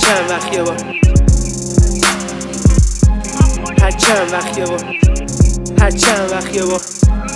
چند وقت یه بار، هر چند وقت یه بار، هر چند وقت یه بار.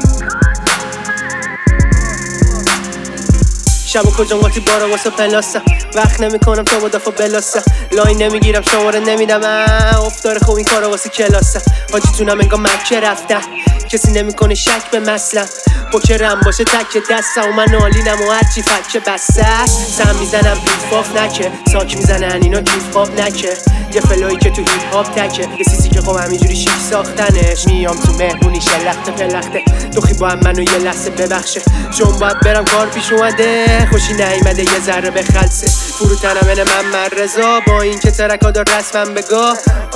شب و کجا قاطی بارا واسه پلاستم، وقت نمی کنم تا با دفعه بلاستم، لاین نمیگیرم شماره نمیدم، افتاره خوب این کارا واسه کلاستم. حاجی تونم انگاه مکه رفتم، کسی نمیکنه شک به مثلم، پوکرم باشه تک دستم و من آلینم و هرچی فکه بسته سم میزنم بیفاف نکه، ساک میزنن اینا کیف پاپ نکه، یه فلایی که تو هیپ هاپ تکه، یه سیسی که خب همینجوری شیک ساختنش. میام تو مهمونی شلخته پلخته، دوخی با هم منو یه لحظه ببخشه، چون باید برم کار پیش اومده، خوشی نیمده یه ذره به خلصه، فروتنم اینه من رضا، با این که ترکا دار رسمم بگاه.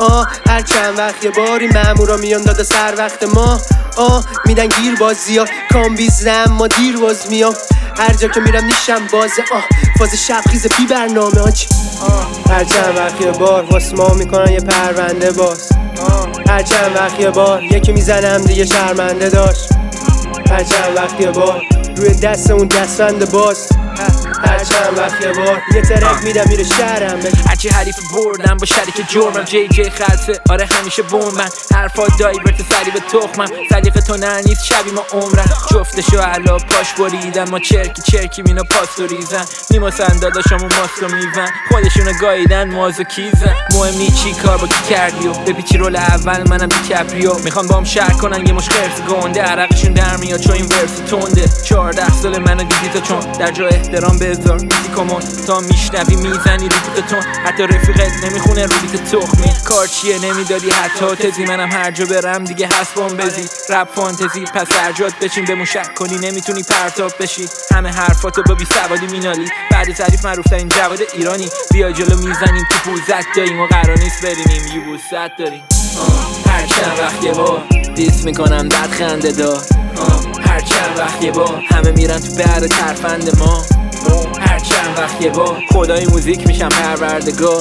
هر چند وقت یه باری مامورا میان داده سر وقت ما، میدن گیر بازی ها کام بیزم ما دیر باز میام، هر جا که میرم نیشم بازه، فاز شب خیز بی برنامه هاچ. هر چند وقت یه بار واسه ما میکنن یه پرونده باز، هر چند وقت یه بار یکی میزنم دیگه شرمنده داشت، هر چند وقت یه بار روی دست اون دستبند باز، هر چند وقت یه بار یه ترک میدم میره شهرم. هرچی حریف بردم با شریک جرمم، جی جی خلصه آره همیشه بومن، حرفات دایورت سری به تخمم، سلیقه تو نه نیست شبی ما عمرم، جفتشو علا پاش بریدن، ما چرکی مینو پاستو ریزن، میماسن داداشامو ماستو میزن، خودشونو گاییدن مازو کیزن، مهم نی چی کار با کی کردیو، بپیچی رول اول منم دیکپریو، میخوان بام شهر کنن یه مش خرس گنده، عرقشون در میاد چون این ورس تنده، 14 سال منو دیدی تو چون در جا احترام بذار میسی کمون، تا میشنوی میزنی ریپوتتون، حتی رفیقت نمیخونه روبیت تخمی، کار چیه نمیدادی حتی تزی، منم هر جا برم دیگه هست بام بزی، رپ فانتزی پس درجات بچین به موشک کنی نمیتونی پرتاب بشی، همه حرفاتو با بی سوادی مینالی، بعد ظریف معروف ترین جواد ایرانی، بیا جلو میزنیم تو پوزت داریم و قرار نیست برینیم یبوست داریم. هر چند وقت یه بار دیس میکنم بعد خنده دار، هر چند وقت یه بار همه میرن تو بر ترفند ما، هر چند وقت یه بار خدای موزیک میشم پروردگار،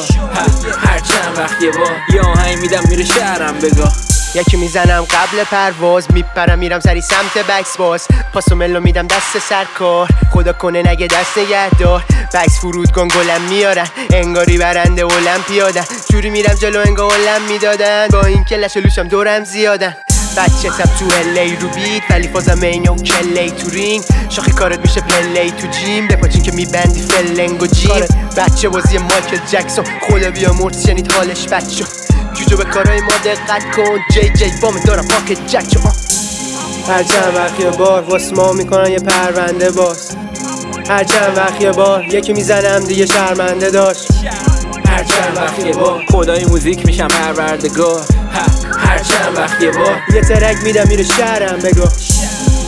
هر چند وقت یه بار یه آهنگ میدم میره شهرم بگاه، یکی میزنم قبل پرواز، میپرم میرم سری سمت بکس باز، پاسو ملو میدم دست سرکار، خدا کنه نگه دست نگهدار، بکس فرودگان گلم میارن انگاری برنده المپیادن، جوری میرم جلو انگار علم میدادن، با این که لش لوشم دورم زیادن، بچه تب تو الی رو بیت ولی فازم اینه و کلی تو رینگ، شاخی کارت میشه پلی تو جیم، بپاچین که میبندی فلنگ و جیم، بچه بازی مایکل جکسون خدا بیا مرد شنید حالش بد شد، جوجو به کارای ما دقت کن، جی جی بام دارم پاکت جک. هر چند وقت یه بار واسه ما میکنن یه پرونده باز، هر چند وقت یه بار یکی میزنم دیگه شرمنده داشت، هر چند وقت یه بار خدای موزیک میشم پروردگار، هر چند وقت یه بار یه ترک میدم میره شهرم بگو.